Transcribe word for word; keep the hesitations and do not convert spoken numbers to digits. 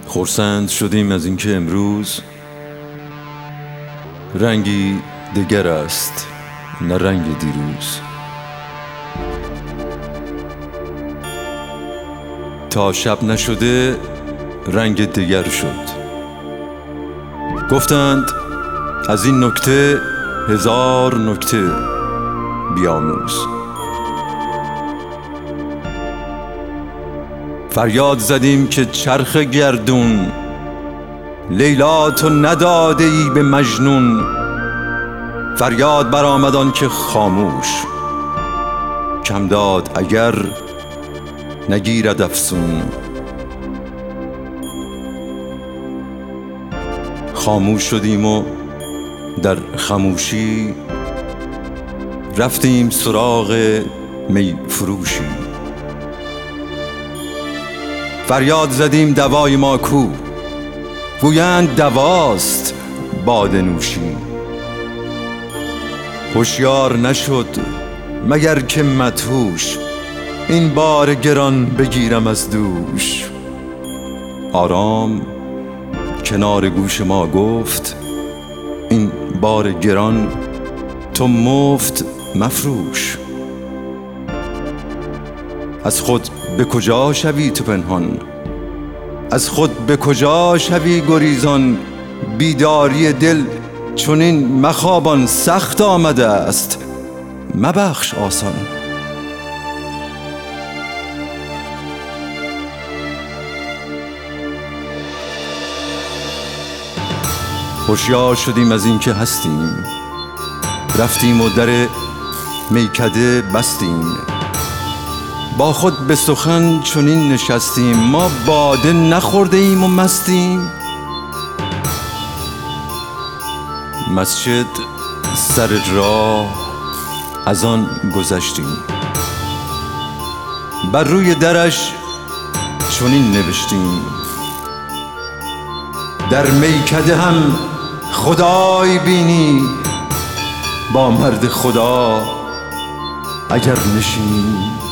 خرسند شدیم از اینکه امروز رنگی دگر است نه رنگ دیروز. تا شب نشده رنگ دگر شد. گفتند از این نکته هزار نکته بیاموز. فریاد زدیم که چرخ گردون لیلا تو نداده ای به مجنون. فریاد برآمد آن که خاموش کم داد اگر نگیرد افسون. خاموش شدیم و در خاموشی رفتیم سراغ می فروشی. فریاد زدیم دوای ما کو؟ گویند دواست باده نوشی. هوشیار نشد مگر که مدهوش این بار گران بگیرم از دوش. آرام کنار گوش ما گفت این بار گران تو مفت مفروش. از خود به کجا شوی تو پنهان؟ از خود به کجا شوی گریزان؟ بیداری دل چنین مخوابان سخت آمده است مبخش آسان. هوشیار شدیم از این که هستیم، رفتیم و در میکده بستیم. با خود به سخن چنین نشستیم، ما باده نخورده ایم و مستیم. مسجد سر راه از آن گذشتیم، بر روی درش چنین نوشتیم در میکده هم خدای بینی، با مرد خدا اگر نشینی.